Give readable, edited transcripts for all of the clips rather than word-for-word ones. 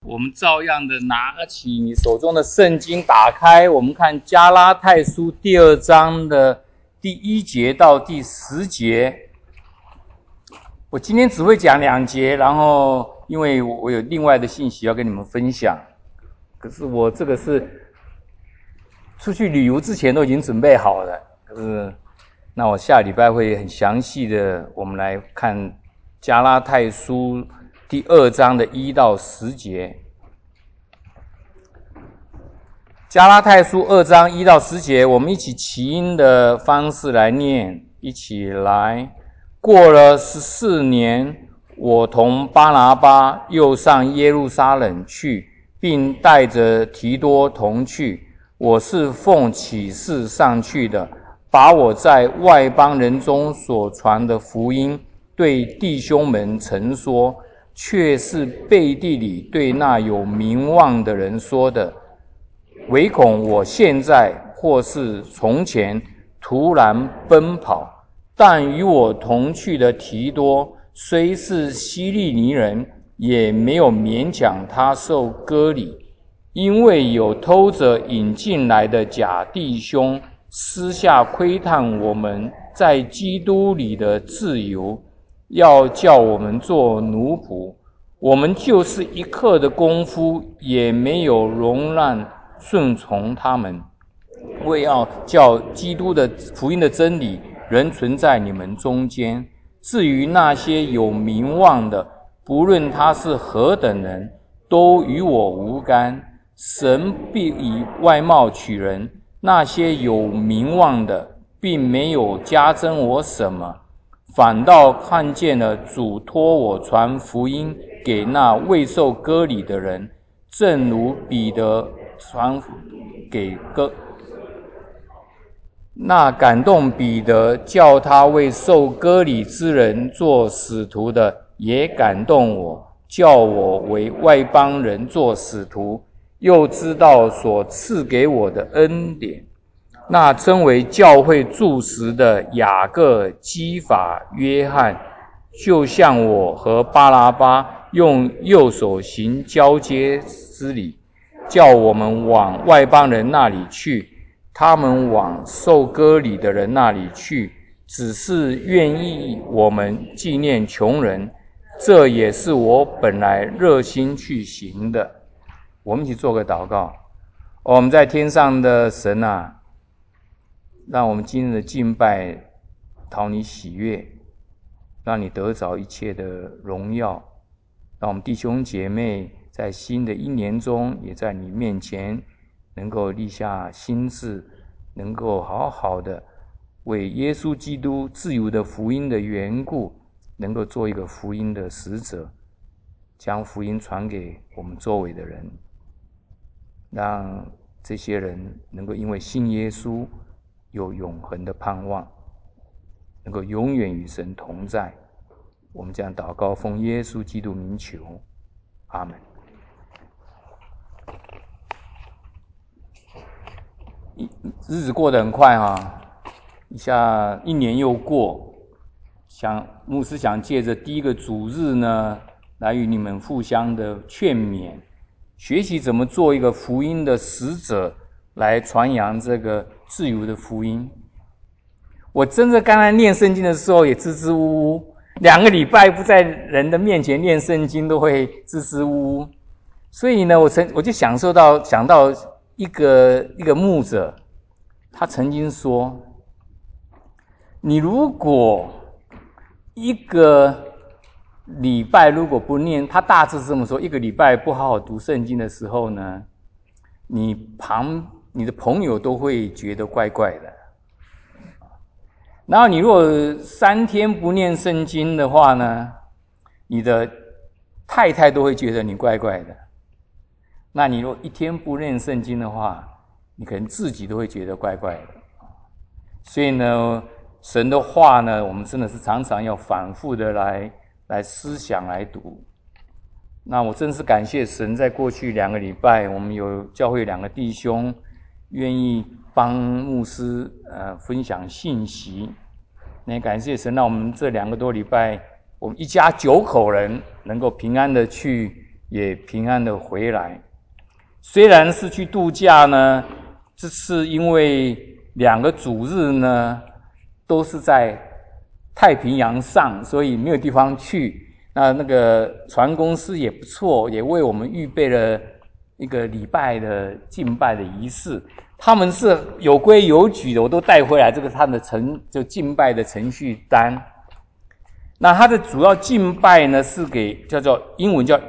我们照样的拿起你手中的圣经，打开，我们看加拉太书第2章的第1节到第10节。我今天只会讲2节，然后因为我有另外的信息要跟你们分享，可是我这个是出去旅游之前都已经准备好了，可是那我下礼拜会很详细的，我们来看加拉太书第2章的1到10节。加拉太书2章1到10节，我们一起齐音的方式来念，一起来。过了14年，我同巴拿巴又上耶路撒冷去，并带着提多同去。我是奉启示上去的，把我在外邦人中所传的福音对弟兄们陈说，却是背地里对那有名望的人说的，唯恐我现在或是从前突然奔跑。但与我同去的提多虽是希利尼人，也没有勉强他受割礼，因为有偷着引进来的假弟兄私下窥探我们在基督里的自由，要叫我们做奴仆。我们就是一刻的功夫也没有容让顺从他们，为要叫基督的福音的真理仍存在你们中间。至于那些有名望的，不论他是何等人，都与我无干。神必以外貌取人，那些有名望的并没有加增我什么，反倒看见了主托我传福音给那未受割礼的人，正如彼得传给那感动彼得叫他为受割礼之人做使徒的，也感动我，叫我为外邦人做使徒，又知道所赐给我的恩典。那称为教会柱石的雅各、基法、约翰，就像我和巴拿巴用右手行交接之礼，叫我们往外邦人那里去，他们往受割礼的人那里去，只是愿意我们纪念穷人，这也是我本来热心去行的。我们一起做个祷告。我们在天上的神啊，让我们今日的敬拜讨你喜悦，让你得着一切的荣耀，让我们弟兄姐妹在新的一年中也在你面前能够立下心志，能够好好的为耶稣基督自由的福音的缘故，能够做一个福音的使者，将福音传给我们周围的人，让这些人能够因为信耶稣有永恒的盼望，能够永远与神同在。我们这样祷告，奉耶稣基督名求，阿们。日子过得很快一下一年又过，牧师想借着第一个主日呢，来与你们互相的劝勉，学习怎么做一个福音的使者，来传扬这个自由的福音。我真的刚才念圣经的时候也支支吾吾，2个礼拜不在人的面前念圣经都会支支吾吾。所以呢，我就想到一个牧者，他曾经说，你如果一个礼拜如果不念，他大致是这么说，一个礼拜不好好读圣经的时候呢，你的朋友都会觉得怪怪的。然后你如果3天不念圣经的话呢，你的太太都会觉得你怪怪的。那你如果1天不念圣经的话，你可能自己都会觉得怪怪的。所以呢，神的话呢，我们真的是常常要反复的来思想来读。那我真是感谢神，在过去2个礼拜，我们有教会2个弟兄愿意帮牧师分享信息。那也感谢神，让我们这2个多礼拜，我们一家9口人能够平安的去也平安的回来。虽然是去度假呢，这次因为2个主日呢都是在太平洋上，所以没有地方去。那个船公司也不错，也为我们预备了一个礼拜的敬拜的仪式。他们是有规有矩的，我都带回来，这个他的就敬拜的程序单。那他的主要敬拜呢是给叫做英文叫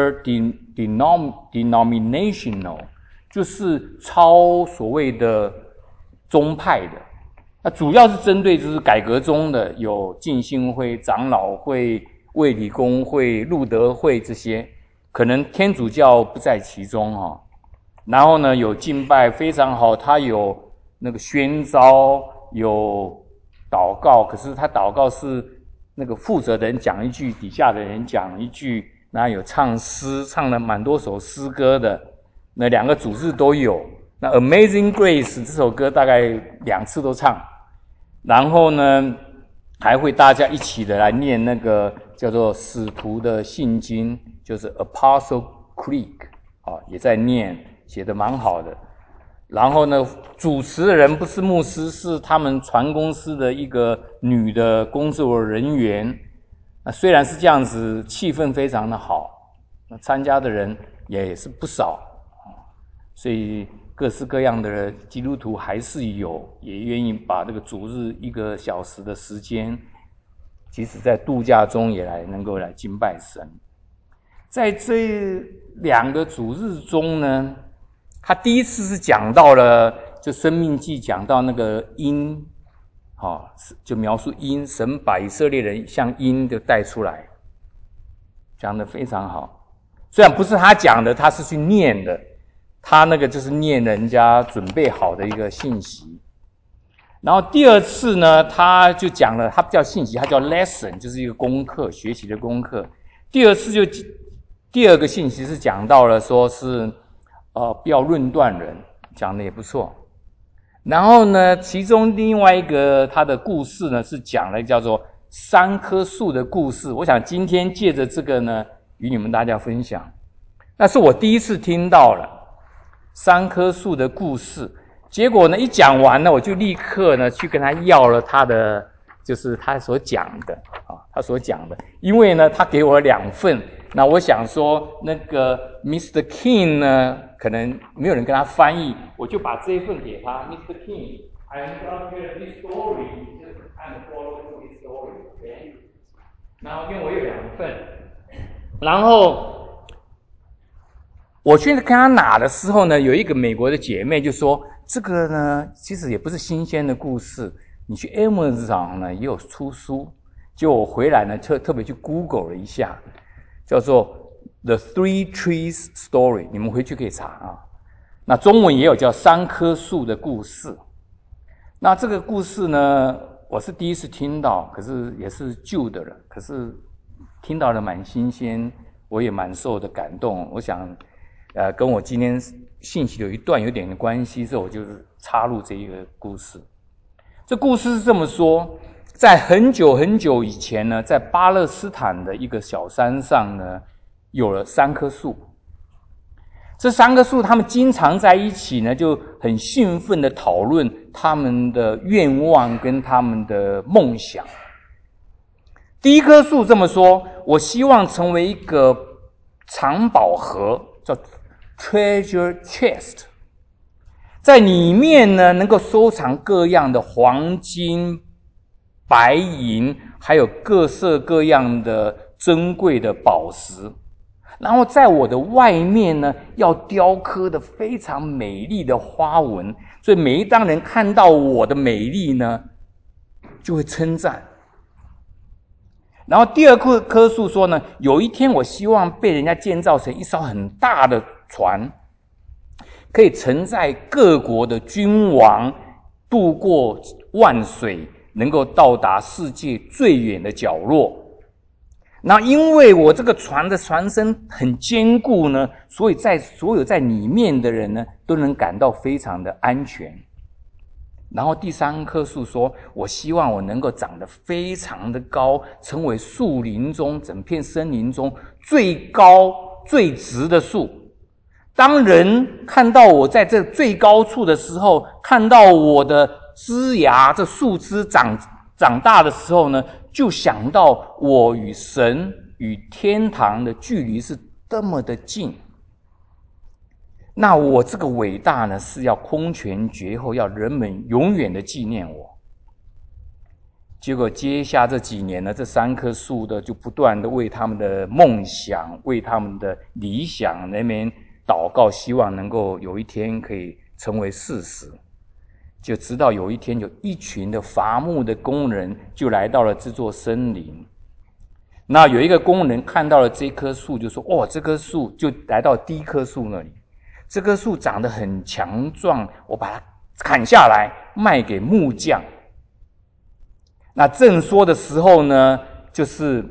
interdenominational， 就是超所谓的宗派的。那主要是针对就是改革中的有浸信会、长老会、卫理公会、路德会这些，可能天主教不在其中哈。然后呢，有敬拜非常好，他有那个宣召，有祷告，可是他祷告是那个负责的人讲一句，底下的人讲一句，然后有唱诗，唱了蛮多首诗歌的，那2个主日都有。那 Amazing Grace 这首歌大概2次都唱，然后呢，还会大家一起的来念那个叫做使徒的信经，就是 Apostle Creed 也在念，写得蛮好的。然后呢，主持的人不是牧师，是他们船公司的一个女的工作人员。那虽然是这样子，气氛非常的好，那参加的人也是不少，所以各式各样的基督徒还是有，也愿意把这个主日1个小时的时间，即使在度假中也能够来敬拜神。在这2个主日中呢，他第一次是讲到了，就生命记讲到那个鹰，就描述鹰，神把以色列人像鹰就带出来，讲得非常好。虽然不是他讲的，他是去念的，他那个就是念人家准备好的一个信息。然后第2次呢，他就讲了，他不叫信息，他叫 lesson， 就是一个功课，学习的功课。第2次就第2个信息是讲到了说是不要论断人，讲的也不错。然后呢，其中另外一个他的故事呢，是讲了叫做3棵树的故事。我想今天借着这个呢，与你们大家分享。那是我第一次听到了3棵树的故事。结果呢，一讲完呢，我就立刻呢去跟他要了他的，就是他所讲的他所讲的。因为呢，他给我2份。那我想说，那个 Mr. King 呢，可能没有人跟他翻译，我就把这一份给他。Mr. King, I'm going to hear this story, just kind of follow this story, okay? 然后因为我有2份，然后我去跟他拿的时候呢，有一个美国的姐妹就说，这个呢其实也不是新鲜的故事，你去 Amazon 上呢也有出书。结果我回来呢，特别去 Google 了一下。叫做 The Three Trees Story， 你们回去可以查啊。那中文也有叫3棵树的故事。那这个故事呢，我是第一次听到，可是也是旧的了，可是听到了蛮新鲜，我也蛮受的感动。我想跟我今天信息有一段有点关系，所以我就是插入这一个故事。这故事是这么说，在很久很久以前呢，在巴勒斯坦的一个小山上呢，有了3棵树。这3棵树他们经常在一起呢，就很兴奋的讨论他们的愿望跟他们的梦想。第一棵树这么说，我希望成为一个藏宝盒，叫 treasure chest， 在里面呢能够收藏各样的黄金、白银，还有各色各样的珍贵的宝石。然后在我的外面呢，要雕刻的非常美丽的花纹，所以每一当人看到我的美丽呢，就会称赞。然后第二棵树说呢，有一天我希望被人家建造成一艘很大的船，可以承载各国的君王渡过万水，能够到达世界最远的角落。那因为我这个船的船身很坚固呢，所以所有在里面的人呢，都能感到非常的安全。然后第3棵树说，我希望我能够长得非常的高，成为树林中整片森林中最高最直的树。当人看到我在这最高处的时候，看到我的枝芽这树枝长大的时候呢，就想到我与神与天堂的距离是多么的近。那我这个伟大呢，是要空前绝后，要人们永远的纪念我。结果接下这几年呢，这3棵树的就不断的为他们的梦想，为他们的理想那边祷告，希望能够有一天可以成为事实。就直到有一天，有一群的伐木的工人就来到了这座森林。那有一个工人看到了这棵树，就说：“哦，这棵树，就来到第一棵树那里。这棵树长得很强壮，我把它砍下来卖给木匠。”那正说的时候呢，就是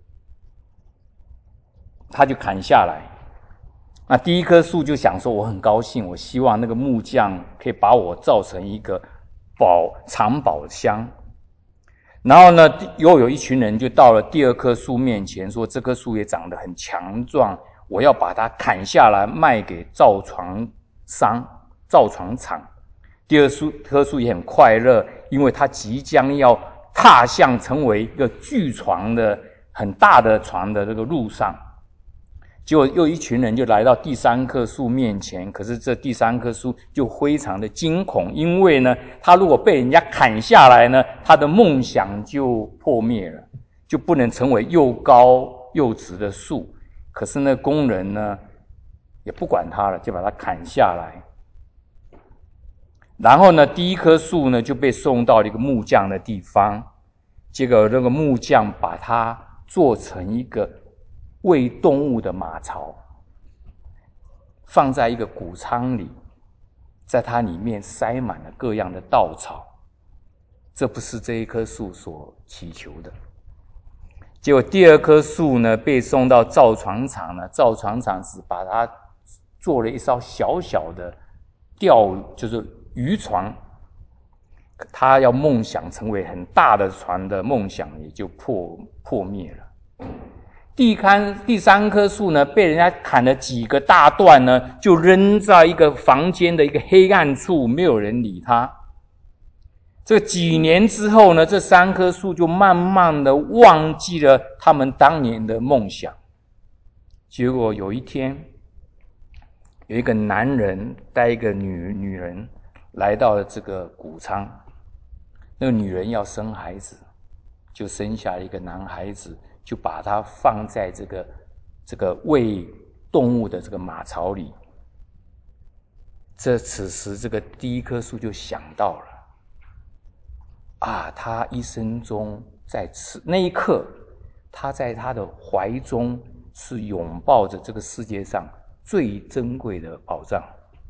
他就砍下来。那第一棵树就想说，我很高兴，我希望那个木匠可以把我造成一个藏宝箱。然后呢，又有一群人就到了第2棵树面前，说这棵树也长得很强壮，我要把它砍下来卖给造床厂。第2棵树也很快乐，因为它即将要踏向成为一个巨床的很大的床的这个路上。结果又一群人就来到第3棵树面前，可是这第3棵树就非常的惊恐，因为呢，他如果被人家砍下来呢，他的梦想就破灭了，就不能成为又高又直的树。可是那工人呢，也不管他了，就把它砍下来。然后呢，第1棵树呢就被送到了一个木匠的地方，结果那个木匠把它做成一个喂动物的马槽，放在一个谷仓里，在它里面塞满了各样的稻草。这不是这一棵树所祈求的。结果第2棵树呢被送到造船厂呢，造船厂只把它做了一艘小小的就是渔船，他要梦想成为很大的船的梦想也就破灭了。第3棵树呢，被人家砍了几个大段呢，就扔在一个房间的一个黑暗处，没有人理他。这几年之后呢，这3棵树就慢慢的忘记了他们当年的梦想。结果有一天，有一个男人带一个女人来到了这个谷仓，那个女人要生孩子，就生下了一个男孩子，就把它放在这个喂动物的这个马槽里。此时这个第1棵树就想到了，他一生中在那一刻，他在他的怀中是拥抱着这个世界上最珍贵的宝藏。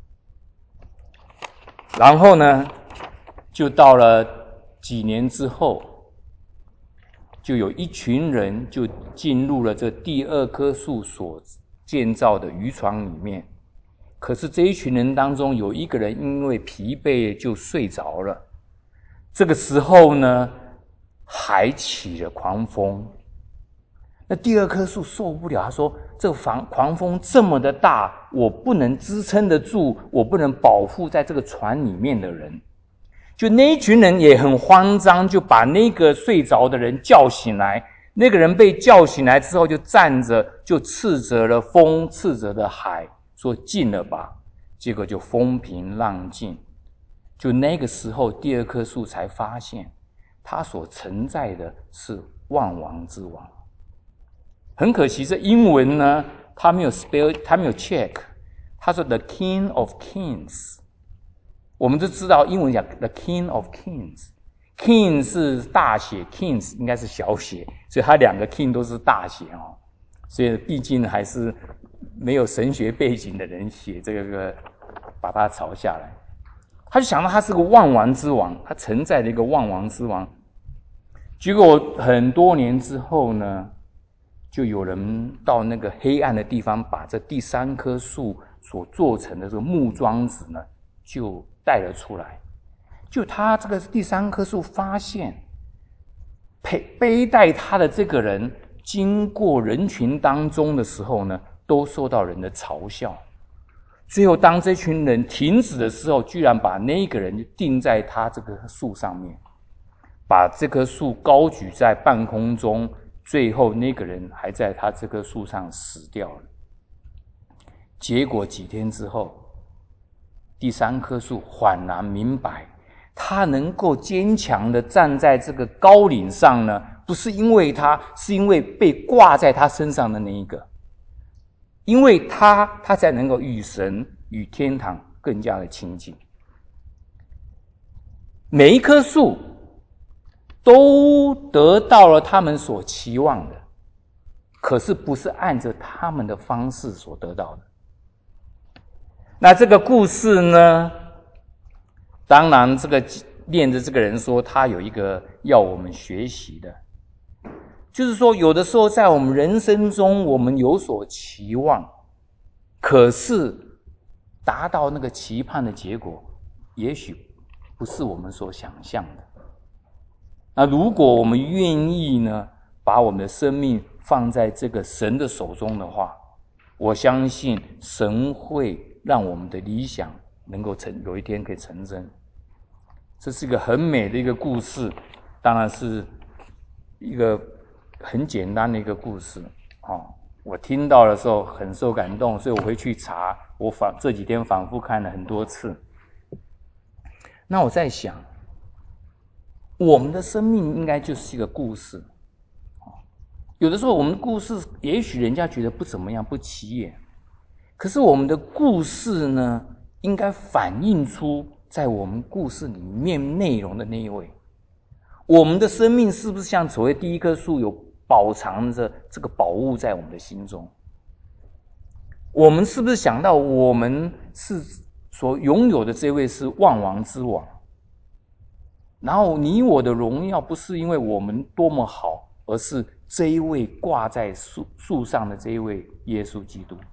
然后呢，就到了几年之后，就有一群人就进入了这第2棵树所建造的渔船里面。可是这一群人当中有一个人因为疲惫就睡着了。这个时候呢，还起了狂风。那第2棵树受不了，他说：“这个狂风这么的大，我不能支撑得住，我不能保护在这个船里面的人。”就那一群人也很慌张，就把那个睡着的人叫醒来。那个人被叫醒来之后，就站着，就斥责了风，斥责了海，说：“静了吧。”结果就风平浪静。就那个时候，第2棵树才发现，它所承载的是万王之王。很可惜，这英文呢，他没有 check， 他说 The King of Kings。我们都知道英文讲 The King of Kings，King 是大写 ，Kings 应该是小写，所以他2个 King 都是大写哦。所以毕竟还是没有神学背景的人写这个，把它抄下来。他就想到他是个万王之王，他承载了一个万王之王。结果很多年之后呢，就有人到那个黑暗的地方，把这第3棵树所做成的这个木桩子呢，就带了出来。就他这个第3棵树发现，背带他的这个人经过人群当中的时候呢， 都受到人的嘲笑。最后当这群人停止的时候，居然把那个人就钉在他这棵树上面，把这棵树高举在半空中，最后那个人还在他这棵树上死掉了。结果几天之后，第3棵树恍然明白，他能够坚强的站在这个高岭上呢，不是因为他，是因为被挂在他身上的那一个。因为他才能够与神与天堂更加的亲近。每一棵树都得到了他们所期望的，可是不是按着他们的方式所得到的。那这个故事呢，当然这个念的这个人说，他有一个要我们学习的，就是说有的时候在我们人生中，我们有所期望，可是达到那个期盼的结果，也许不是我们所想象的。那如果我们愿意呢，把我们的生命放在这个神的手中的话，我相信神会让我们的理想能够有一天可以成真。这是一个很美的一个故事，当然是一个很简单的一个故事我听到的时候很受感动，所以我会去查，我这几天反复看了很多次。那我在想，我们的生命应该就是一个故事。有的时候我们的故事也许人家觉得不怎么样，不起眼，可是我们的故事呢，应该反映出在我们故事里面内容的那一位。我们的生命是不是像所谓第一棵树，有饱藏着这个宝物在我们的心中？我们是不是想到我们是所拥有的这位是万王之王，然后你我的荣耀不是因为我们多么好，而是这一位挂在树上的这一位耶稣基督。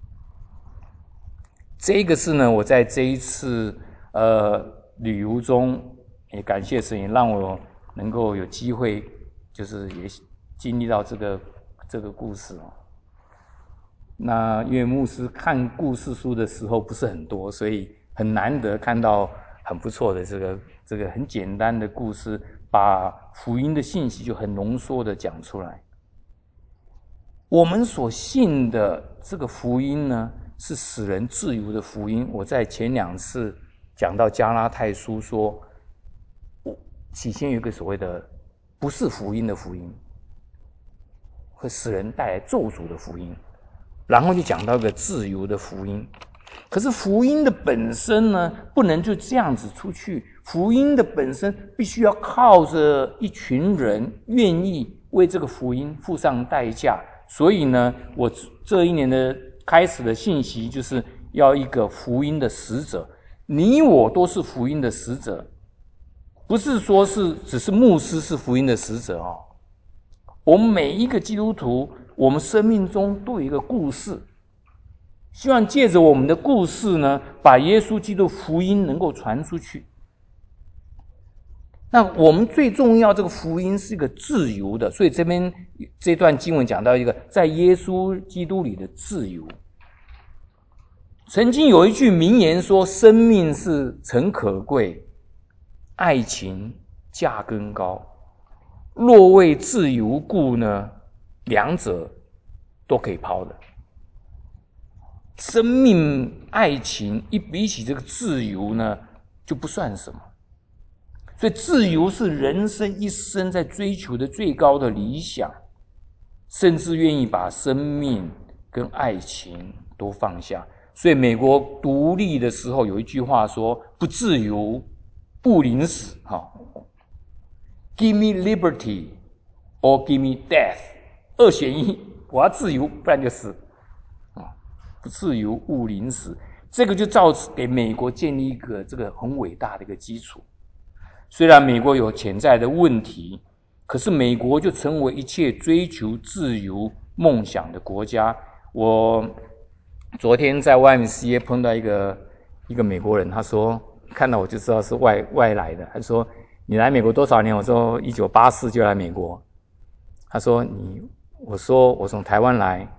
这个是呢，我在这一次旅游中，也感谢神，也让我能够有机会，就是也经历到这个故事那因为牧师看故事书的时候不是很多，所以很难得看到很不错的这个很简单的故事，把福音的信息就很浓缩的讲出来。我们所信的这个福音呢，是使人自由的福音。我在前2次讲到加拉太书说，起先有一个所谓的不是福音的福音，会使人带来咒诅的福音，然后就讲到一个自由的福音。可是福音的本身呢，不能就这样子出去，福音的本身必须要靠着一群人愿意为这个福音付上代价。所以呢，我这一年的开始的信息就是要一个福音的使者，你我都是福音的使者，不是说只是牧师是福音的使者我们每一个基督徒，我们生命中都有一个故事，希望借着我们的故事呢，把耶稣基督福音能够传出去。那我们最重要，这个福音是一个自由的，所以这段经文讲到一个在耶稣基督里的自由。曾经有一句名言说，生命是诚可贵，爱情价更高，若为自由故呢，两者都可以抛的。生命爱情一比起这个自由呢，就不算什么。所以自由是人生一生在追求的最高的理想，甚至愿意把生命跟爱情都放下。所以美国独立的时候有一句话说，不自由不临死Give me liberty or give me death， 2选1，我要自由，不然就死不自由勿临死。这个就造成给美国建立一个这个很伟大的一个基础。虽然美国有潜在的问题，可是美国就成为一切追求自由梦想的国家。我昨天在YMCA碰到一个美国人，他说看到我就知道是外来的，他说你来美国多少年？我说1984就来美国。他说我说我从台湾来，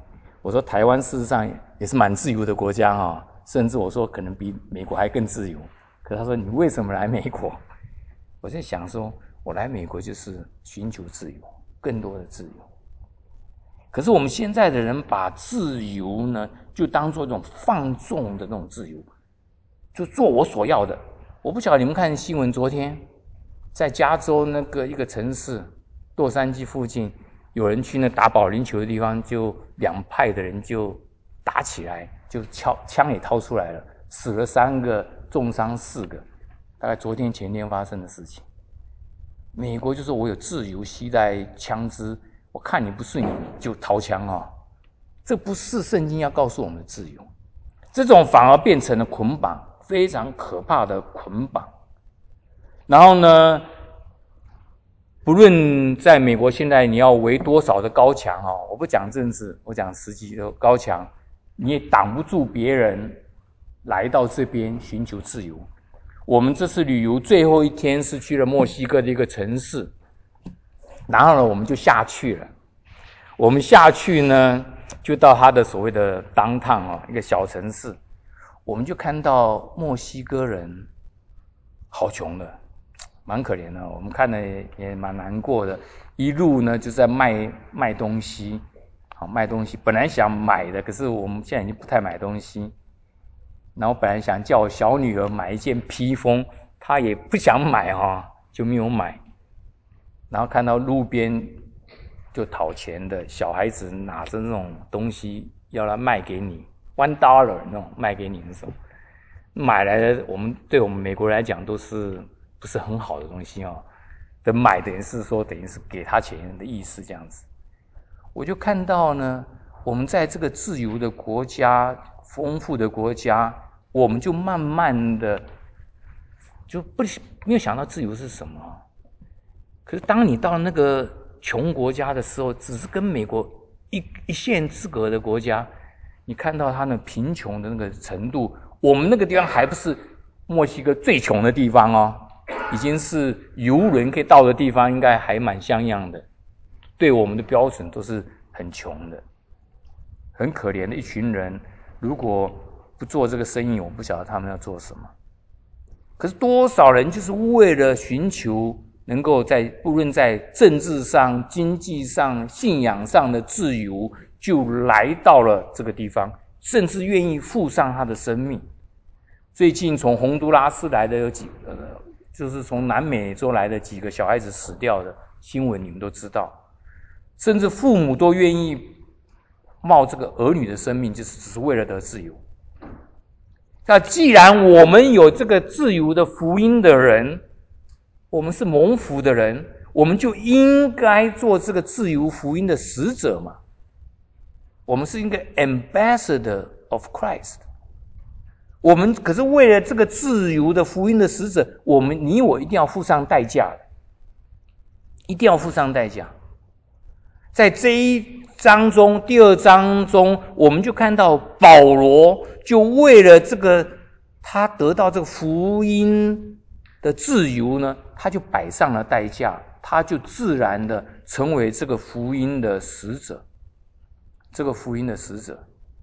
我说台湾事实上也是蛮自由的国家甚至我说可能比美国还更自由。可是他说你为什么来美国？我在想说，我来美国就是寻求自由，更多的自由。可是我们现在的人把自由呢，就当作一种放纵的那种自由，就做我所要的。我不晓得你们看新闻，昨天在加州那个一个城市洛杉矶附近，有人去那打保龄球的地方，就两派的人就打起来，就枪也掏出来了，死了3个，重伤4个，大概昨天前天发生的事情。美国就是我有自由携带枪支，我看你不顺眼就掏枪这不是圣经要告诉我们的自由，这种反而变成了捆绑，非常可怕的捆绑。然后呢，不论在美国现在你要围多少的高墙我不讲政治，我讲实际的高墙，你也挡不住别人来到这边寻求自由。我们这次旅游最后一天是去了墨西哥的一个城市，然后呢我们就下去了。我们下去呢就到他的所谓的 downtown 一个小城市，我们就看到墨西哥人好穷的，蛮可怜的，我们看了也蛮难过的。一路呢就在卖东西，卖东西。本来想买的，可是我们现在已经不太买东西。然后本来想叫我小女儿买一件披风，她也不想买就没有买。然后看到路边就讨钱的小孩子拿着那种东西要来卖给你，$1那种卖给你那种，买来的对我们美国人来讲都是不是很好的东西的买等于是给他钱的意思这样子。我就看到呢，我们在这个自由的国家、丰富的国家，我们就慢慢的就没有想到自由是什么。可是当你到那个穷国家的时候，只是跟美国一线之隔的国家，你看到他那贫穷的那个程度，我们那个地方还不是墨西哥最穷的地方已经是游轮可以到的地方，应该还蛮像样的。对我们的标准都是很穷的，很可怜的一群人。如果不做这个生意，我不晓得他们要做什么。可是多少人就是为了寻求能够不论在政治上、经济上、信仰上的自由，就来到了这个地方，甚至愿意付上他的生命。最近从洪都拉斯来的有几个，就是从南美洲来的几个小孩子死掉的新闻，你们都知道。甚至父母都愿意冒这个儿女的生命，就是只是为了得自由。那既然我们有这个自由的福音的人，我们是蒙福的人，我们就应该做这个自由福音的使者嘛。我们是一个 ambassador of Christ。我们可是为了这个自由的福音的使者，你我一定要付上代价的，一定要付上代价。在这一章中，第2章中，我们就看到保罗就为了这个他得到这个福音的自由呢，他就摆上了代价，他就自然的成为这个福音的使者。这个福音的使者，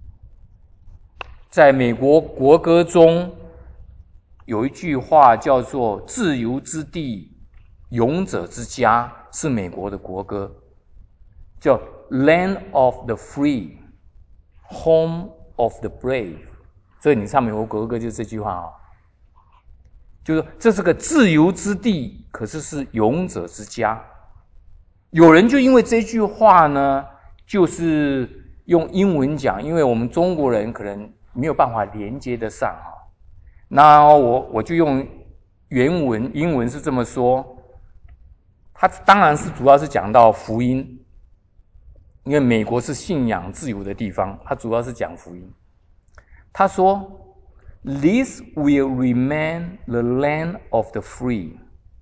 在美国国歌中有一句话叫做“自由之地，勇者之家”，是美国的国歌。叫 Land of the Free, Home of the Brave。 所以你唱美国国歌就是这句话就是说这是个自由之地，可是是勇者之家。有人就因为这句话呢，就是用英文讲，因为我们中国人可能没有办法连接得上那我就用原文，英文是这么说。它当然是主要是讲到福音，因为美国是信仰自由的地方，它主要是讲福音。他说 This will remain the land of the free,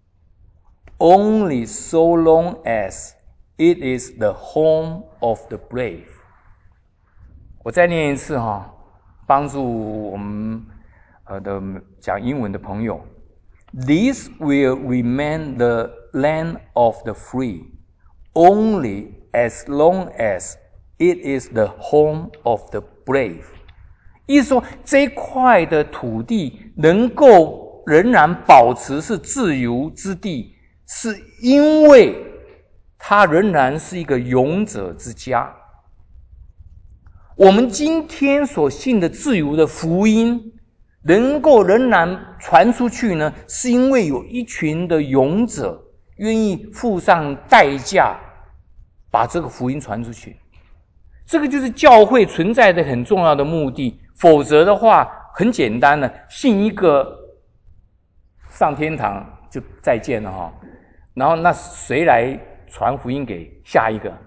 only so long as it is the home of the brave。 我再念一次帮助我们的讲英文的朋友。 This will remain the land of the free, only as long as It is the home of the brave。意思说，这一块的土地能够仍然保持是自由之地，是因为它仍然是一个勇者之家。我们今天所信的自由的福音能够仍然传出去呢，是因为有一群的勇者愿意付上代价把这个福音传出去。这个就是教会存在的很重要的目的，否则的话很简单的，信一个上天堂就再见了哈，然后那谁来传福音给下一个？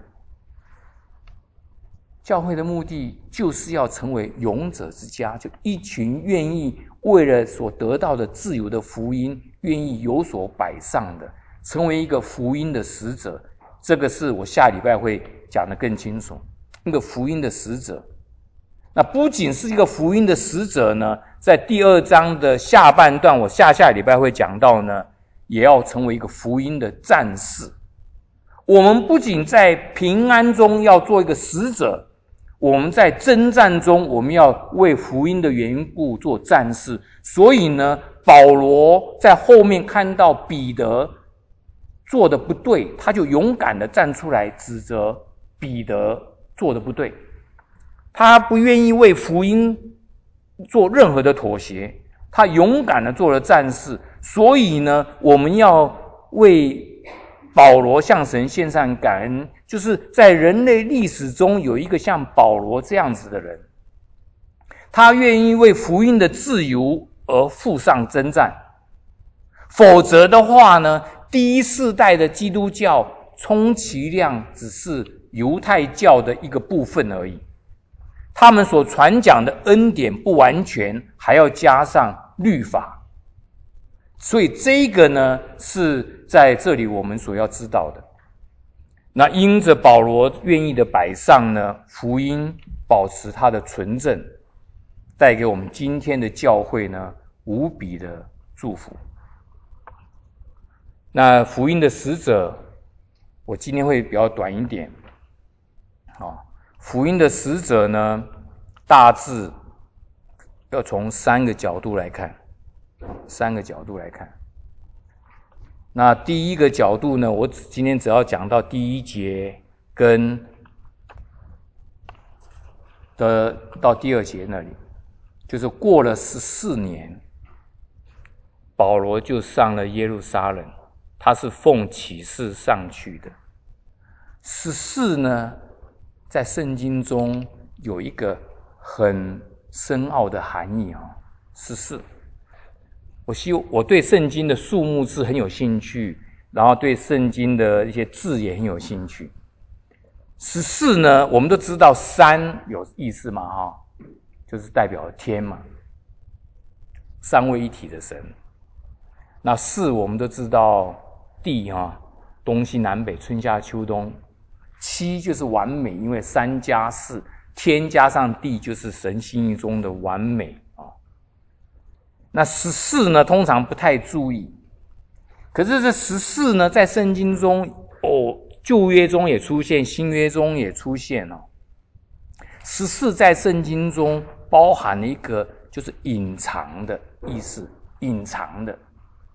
教会的目的就是要成为勇者之家，就一群愿意为了所得到的自由的福音，愿意有所摆上的，成为一个福音的使者。这个是我下礼拜会讲得更清楚。那个福音的使者，那不仅是一个福音的使者呢，在第2章的下半段，我下礼拜会讲到呢，也要成为一个福音的战士。我们不仅在平安中要做一个使者，我们在征战中，我们要为福音的缘故做战士。所以呢，保罗在后面看到彼得做的不对，他就勇敢的站出来指责彼得做的不对。他不愿意为福音做任何的妥协，他勇敢的做了战士。所以呢，我们要为保罗向神献上感恩，就是在人类历史中有一个像保罗这样子的人，他愿意为福音的自由而付上征战。否则的话呢，第一世代的基督教充其量只是犹太教的一个部分而已，他们所传讲的恩典不完全，还要加上律法。所以这个呢，是在这里我们所要知道的。那因着保罗愿意的摆上呢，福音保持它的纯正，带给我们今天的教会呢无比的祝福。那福音的使者，我今天会比较短一点。福音的使者呢，大致要从3个角度来看。那第一个角度呢，我今天只要讲到第1节跟到第2节那里，就是过了14年，保罗就上了耶路撒冷，他是奉启示上去的。14呢，在圣经中有一个很深奥的含义14。我对圣经的数目字很有兴趣，然后对圣经的一些字也很有兴趣。14呢，我们都知道3有意思嘛，就是代表天嘛，三位一体的神。那4我们都知道地东西南北春夏秋冬。7就是完美，因为3加4，天加上地就是神心意中的完美。那14呢，通常不太注意，可是这14呢，在圣经中旧约中也出现，新约中也出现14在圣经中包含了一个就是隐藏的意思，隐藏的。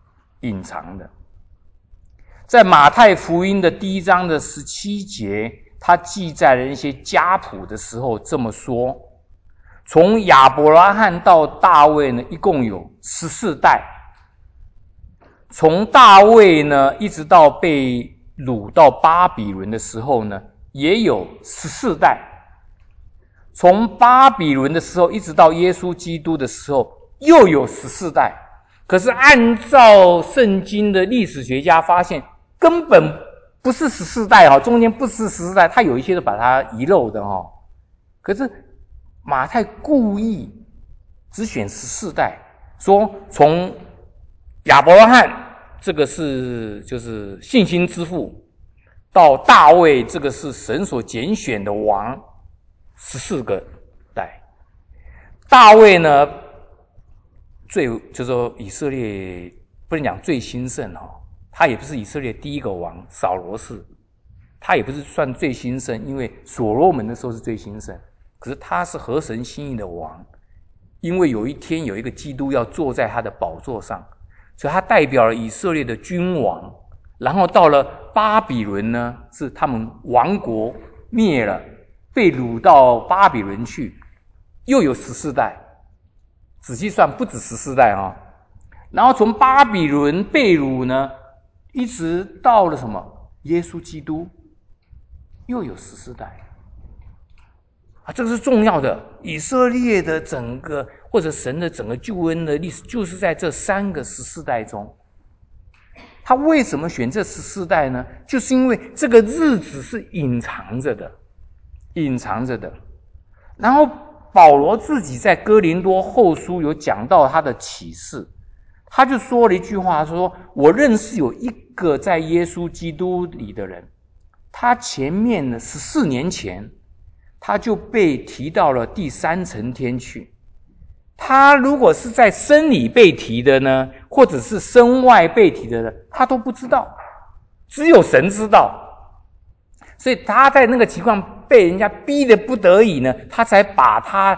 在马太福音的第1章的17节，他记载了一些家谱的时候这么说：从亚伯拉罕到大卫呢，一共有14代。从大卫呢，一直到被掳到巴比伦的时候呢，也有14代。从巴比伦的时候，一直到耶稣基督的时候，又有14代。可是按照圣经的历史学家发现，根本不是14代中间不是14代，他有一些都把它遗漏的可是马太故意只选14代，说从亚伯拉罕，这个是就是信心之父，到大卫，这个是神所拣选的王，14个代。大卫呢，就是说以色列不能讲最兴盛他也不是以色列第一个王，扫罗是， 他也不是算最兴盛，因为所罗门的时候是最兴盛，可是他是合神心意的王，因为有一天有一个基督要坐在他的宝座上，所以他代表了以色列的君王。然后到了巴比伦呢，是他们亡国灭了，被掳到巴比伦去，又有14代，仔细算不止14代啊。然后从巴比伦被掳呢，一直到了什么？耶稣基督，又有14代。这个是重要的，以色列的整个或者神的整个救恩的历史，就是在这3个14代中。他为什么选这14代呢？就是因为这个日子是隐藏着的，隐藏着的。然后保罗自己在哥林多后书有讲到他的启示，他就说了一句话，说我认识有一个在耶稣基督里的人，他前面的14年前他就被提到了第3层天去。他如果是在生里被提的呢，或者是身外被提的呢，他都不知道，只有神知道。所以他在那个情况被人家逼得不得已呢，他才把他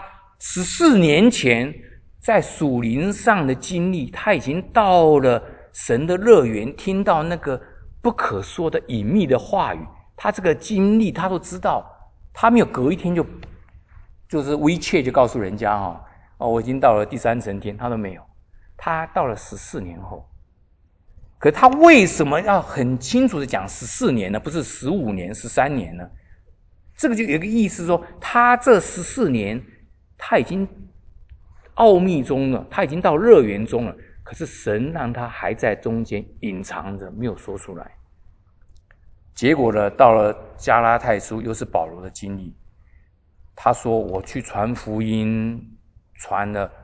14年前在属灵上的经历，他已经到了神的乐园，听到那个不可说的隐秘的话语，他这个经历他都知道，他没有隔一天就是 WeChat 就告诉人家我已经到了第3层天，他都没有，他到了14年后。可他为什么要很清楚的讲14年呢？不是15年、13年呢？这个就有一个意思说，他这14年他已经奥秘中了，他已经到乐园中了，可是神让他还在中间隐藏着，没有说出来。结果呢，到了加拉太书，又是保罗的经历，他说我去传福音，传了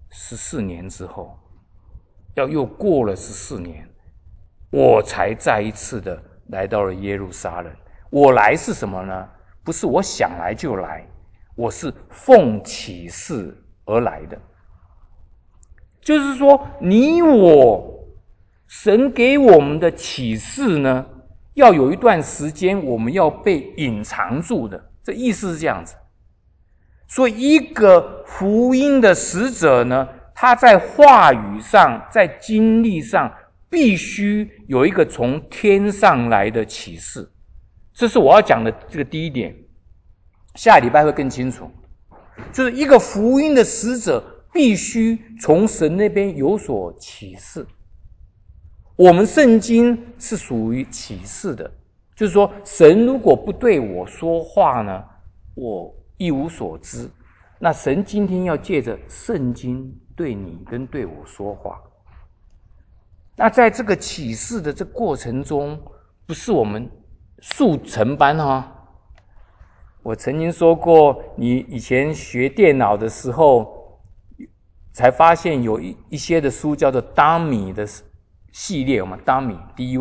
14年之后，又过了14年，我才再一次的来到了耶路撒冷。我来是什么呢？不是我想来就来，我是奉启示而来的。就是说，你我神给我们的启示呢，要有一段时间我们要被隐藏住的，这意思是这样子。所以一个福音的使者呢，他在话语上，在经历上必须有一个从天上来的启示。这是我要讲的这个第一点，下礼拜会更清楚。就是一个福音的使者必须从神那边有所启示。我们圣经是属于启示的，就是说神如果不对我说话呢，我一无所知。那神今天要借着圣经对你跟对我说话。那在这个启示的这过程中，不是我们速成班我曾经说过，你以前学电脑的时候，才发现有一些的书叫做 Dummy 的系列嘛 ，Dummy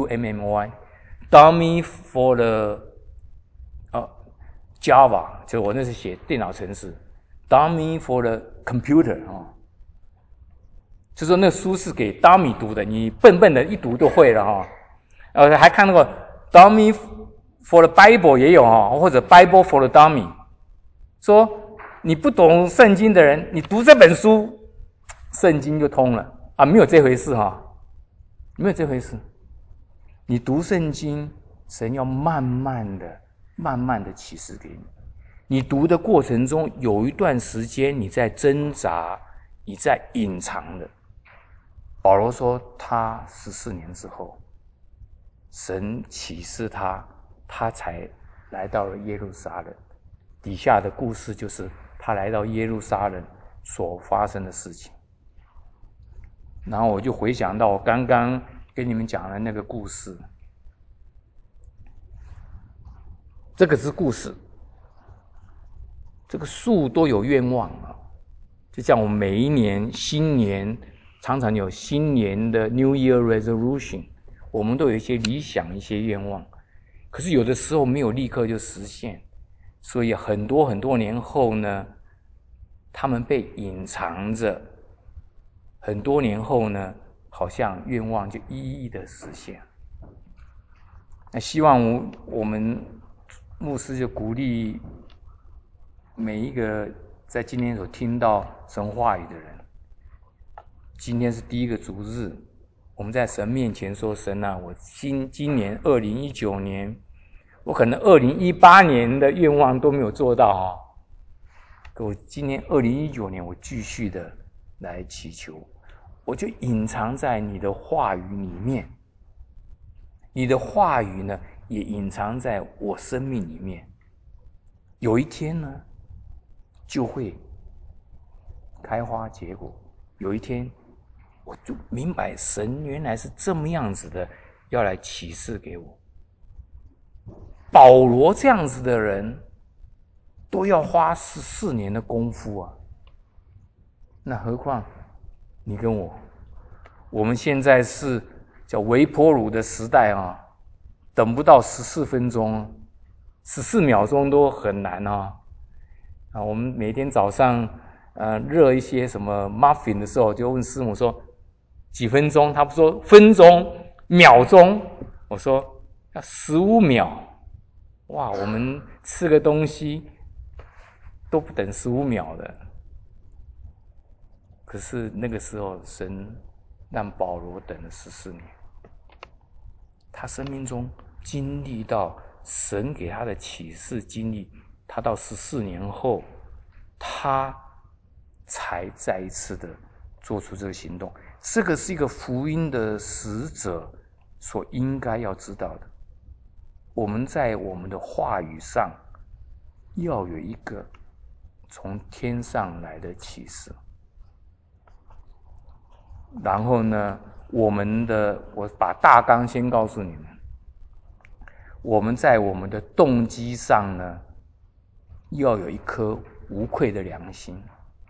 D-U-M-M-Y，Dummy for the Java， 就我那是写电脑程式 ，Dummy for the Computer 就说那书是给 Dummy 读的，你笨笨的一读就会了还看那个 Dummy for the Bible 也有或者 Bible for the Dummy， 说你不懂圣经的人，你读这本书，圣经就通了没有这回事没有这回事。你读圣经，神要慢慢的启示给你。你读的过程中，有一段时间你在挣扎，你在隐藏的。保罗说，他14年之后，神启示他才来到了耶路撒冷。底下的故事就是他来到耶路撒冷所发生的事情。然后我就回想到我刚刚跟你们讲的那个故事，这个是故事。这个树都有愿望就像我们每一年新年常常有新年的 New Year Resolution， 我们都有一些理想，一些愿望，可是有的时候没有立刻就实现，所以很多年后呢，他们被隐藏着，很多年后呢，好像愿望就一一的实现。 那希望我们牧师就鼓励每一个在今天所听到神话语的人，今天是第一个主日，我们在神面前说，神啊，我今年2019年，我可能2018年的愿望都没有做到可我今年2019年我继续的来祈求，我就隐藏在你的话语里面，你的话语呢也隐藏在我生命里面，有一天呢就会开花结果，有一天我就明白神原来是这么样子的要来启示给我。保罗这样子的人都要花14年的功夫那何况你跟我们现在是叫微波炉的时代等不到14分钟，14秒钟都很难我们每天早上热一些什么 muffin 的时候，就问师母说几分钟，他不说分钟、秒钟，我说要15秒。哇，我们吃个东西都不等15秒的。可是那个时候神让保罗等了14年，他生命中经历到神给他的启示经历，他到14年后他才再一次的做出这个行动。这个是一个福音的使者所应该要知道的。我们在我们的话语上要有一个从天上来的启示，然后呢，我把大纲先告诉你们，我们在我们的动机上呢要有一颗无愧的良心。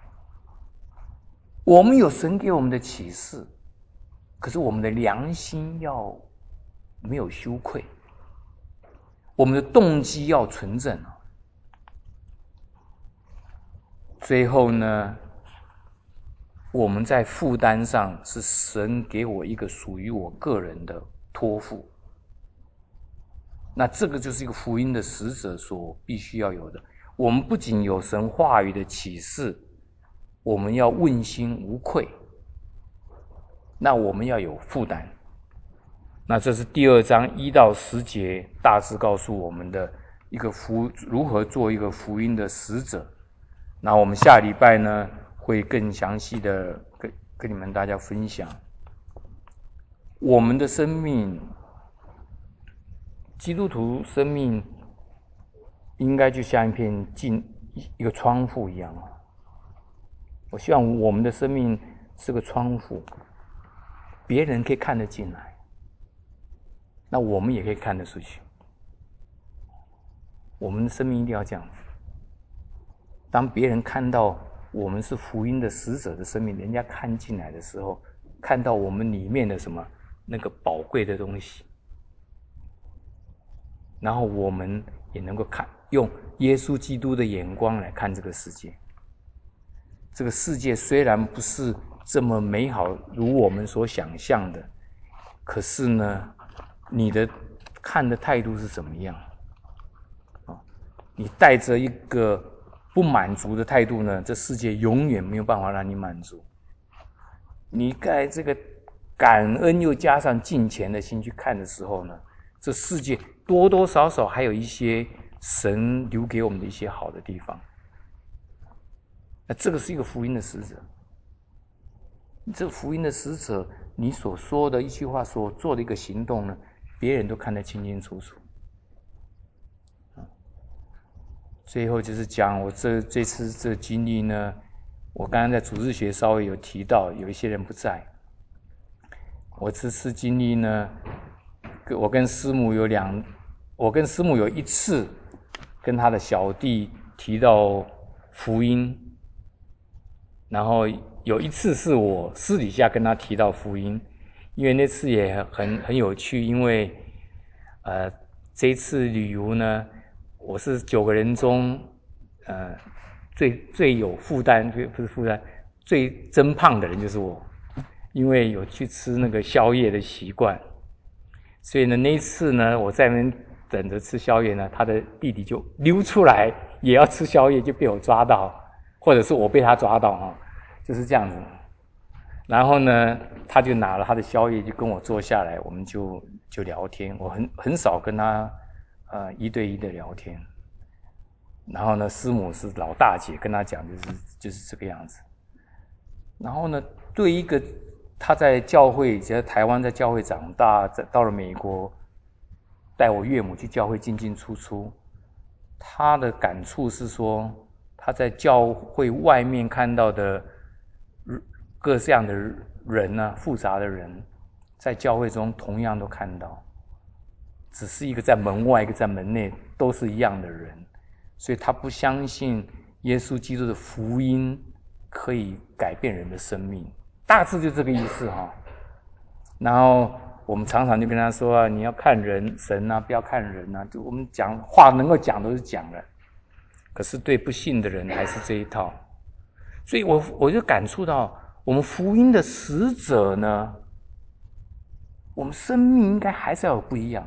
我们有神给我们的启示，可是我们的良心要没有羞愧，我们的动机要纯正。最后呢，我们在负担上是神给我一个属于我个人的托付，那这个就是一个福音的使者所必须要有的。我们不仅有神话语的启示，我们要问心无愧，那我们要有负担。那这是第2章1到10节大致告诉我们的一个如何做一个福音的使者。那我们下礼拜呢会更详细的跟你们大家分享我们的生命，基督徒生命应该就像一个窗户一样我希望我们的生命是个窗户，别人可以看得进来，那我们也可以看得出去。我们的生命一定要这样子，当别人看到我们是福音的使者的生命，人家看进来的时候，看到我们里面的什么那个宝贵的东西，然后我们也能够用耶稣基督的眼光来看这个世界。这个世界虽然不是这么美好如我们所想象的，可是呢，你的看的态度是怎么样你带着一个不满足的态度呢，这世界永远没有办法让你满足。你在这个感恩又加上敬虔的心去看的时候呢，这世界多多少少还有一些神留给我们的一些好的地方。那这个是一个福音的使者，这个福音的使者，你所说的一句话，所做的一个行动呢，别人都看得清清楚楚。最后就是讲我这次这经历呢，我刚刚在主日学稍微有提到，有一些人不在。我这次经历呢，我跟师母有一次跟他的小弟提到福音，然后有一次是我私底下跟他提到福音，因为那次也很有趣，因为这一次旅游呢，我是9个人中最有负担，不是负担，最增胖的人就是我，因为有去吃那个宵夜的习惯。 所以呢，那一次呢，我在那边等着吃宵夜呢，他的弟弟就溜出来也要吃宵夜，就被我抓到，或者是我被他抓到就是这样子。然后呢，他就拿了他的宵夜就跟我坐下来，我们就聊天。我很少跟他一对一的聊天。然后呢，师母是老大姐跟他讲，就是这个样子。然后呢，对一个他在教会，在台湾在教会长大，到了美国带我岳母去教会进进出出，他的感触是说，他在教会外面看到的各式样的人啊，复杂的人，在教会中同样都看到，只是一个在门外，一个在门内，都是一样的人。所以他不相信耶稣基督的福音可以改变人的生命，大致就这个意思然后我们常常就跟他说你要看人神不要看人就我们讲话能够讲都是讲了，可是对不信的人还是这一套。所以我就感触到，我们福音的使者呢，我们生命应该还是要有不一样。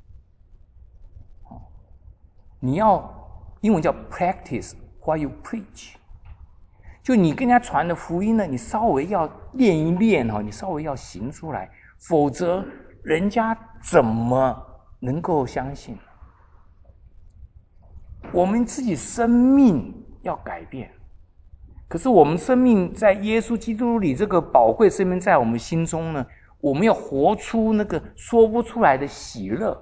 你要英文叫 practice what you preach， 就你跟人家传的福音呢，你稍微要练一练你稍微要行出来，否则人家怎么能够相信？我们自己生命要改变，可是我们生命在耶稣基督里这个宝贵生命在我们心中呢，我们要活出那个说不出来的喜乐。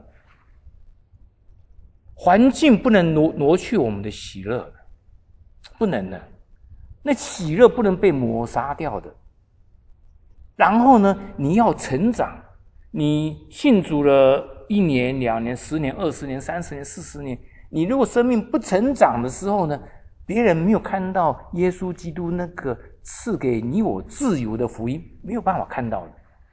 环境不能挪去我们的喜乐，不能的，那喜乐不能被抹杀掉的。然后呢，你要成长，你信主了1年、2年、10年、20年、30年、40年，你如果生命不成长的时候呢，别人没有看到耶稣基督那个赐给你我自由的福音，没有办法看到的。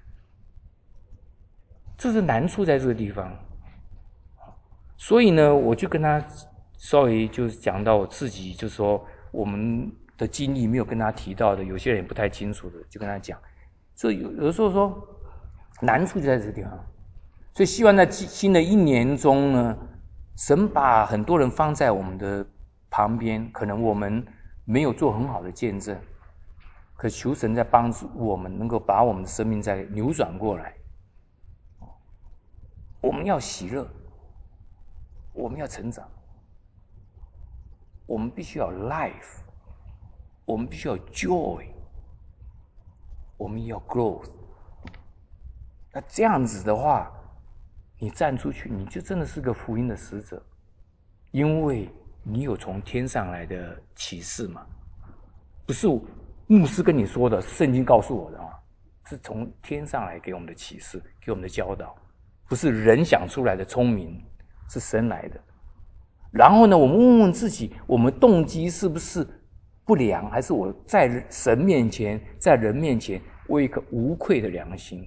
这是难处在这个地方。所以呢，我就跟他稍微就是讲到我自己，就是说我们的经历没有跟他提到的，有些人也不太清楚的，就跟他讲。所以有的时候说难处就在这个地方。所以希望在新的1年中呢，神把很多人放在我们的旁边，可能我们没有做很好的见证，可求神在帮助我们能够把我们的生命再扭转过来。我们要喜乐，我们要成长，我们必须要 life， 我们必须要 joy， 我们要 growth。 那这样子的话，你站出去，你就真的是个福音的使者，因为你有从天上来的启示嘛，不是牧师跟你说的，圣经告诉我的是从天上来给我们的启示，给我们的教导，不是人想出来的聪明，是神来的。然后呢，我们问问自己，我们动机是不是不良，还是我在神面前，在人面前，我有一颗无愧的良心，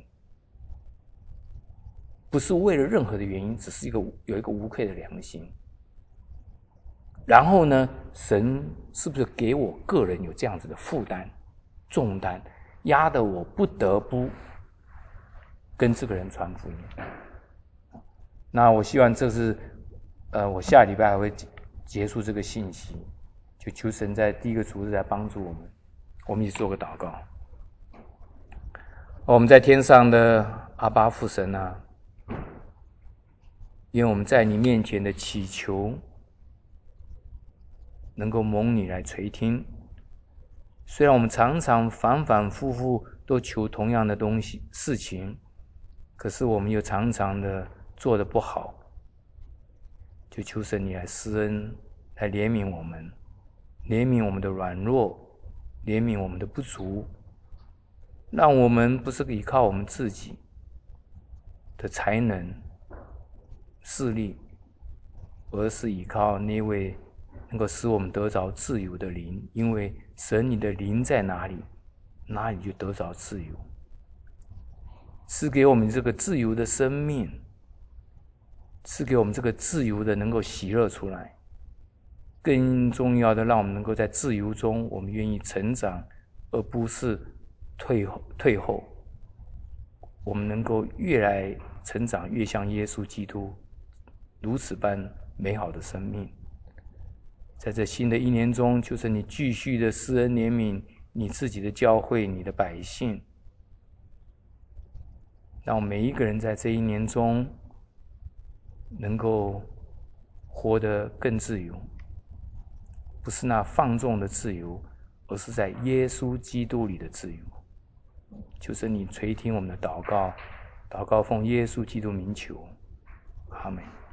不是为了任何的原因，只是有一个无愧的良心。然后呢，神是不是给我个人有这样子的负担、重担，压得我不得不跟这个人传福音？那我希望这是我下礼拜还会结束这个信息，就求神在第一个主日来帮助我们。我们一起做个祷告。我们在天上的阿爸父神因为我们在你面前的祈求能够蒙你来垂听，虽然我们常常反反复复都求同样的事情，可是我们又常常的做得不好，就求神你来施恩，来怜悯我们，怜悯我们的软弱，怜悯我们的不足，让我们不是依靠我们自己的才能势力，而是依靠那位能够使我们得着自由的灵。因为神你的灵在哪里，哪里就得着自由。赐给我们这个自由的生命，赐给我们这个自由的能够喜乐出来，更重要的让我们能够在自由中，我们愿意成长，而不是退后。我们能够越来成长越像耶稣基督，如此般美好的生命。在这新的一年中，就是你继续的施恩怜悯你自己的教会，你的百姓，让每一个人在这一年中能够活得更自由，不是那放纵的自由，而是在耶稣基督里的自由。就是你垂听我们的祷告，祷告奉耶稣基督名求，阿们。